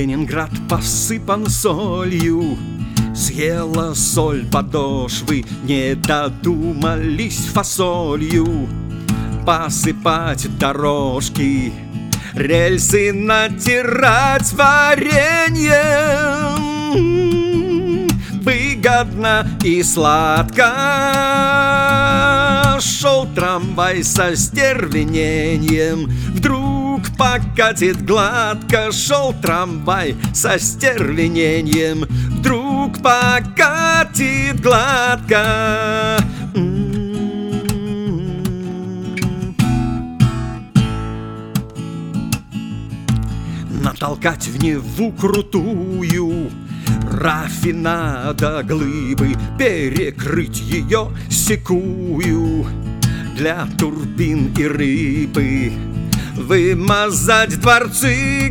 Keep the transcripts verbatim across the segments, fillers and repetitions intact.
Ленинград посыпан солью, съела соль подошвы, не додумались фасолью посыпать дорожки, рельсы натирать вареньем. Выгодно и сладко шел трамвай со стервенением, вдруг покатит гладко. Шел трамвай со стервенением, вдруг покатит гладко. Натолкать в Неву крутую рафинада глыбы, перекрыть ее секую для турбин и рыбы, вымазать дворцы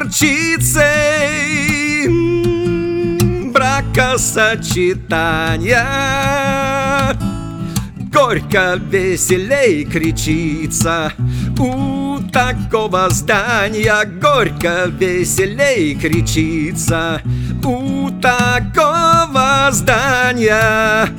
горчицей, бракосочетания. Горько веселей кричится у такого здания, горько веселей кричится у такого здания.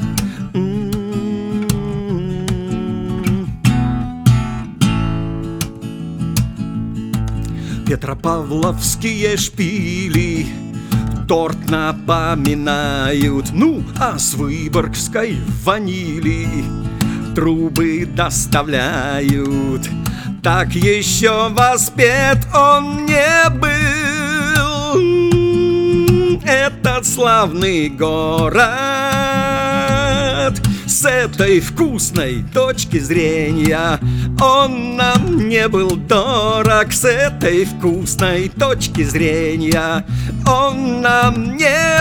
Петропавловские шпили торт напоминают, ну, а с выборгской ванили трубы доставляют. Так еще воспет он не был, этот славный город. С этой вкусной точки зрения он нам не был дорог. С этой вкусной точки зрения он нам не